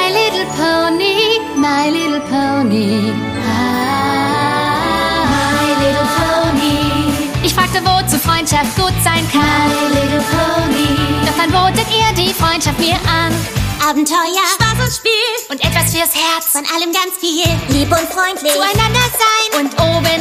My Little Pony, My Little Pony. My Little Pony. Ich fragte, wozu Freundschaft gut sein kann. My Little Pony. Doch dann botet ihr die Freundschaft mir an. Abenteuer, Spaß und Spiel und etwas fürs Herz. von allem ganz viel. Lieb und freundlich Zueinander sein und oben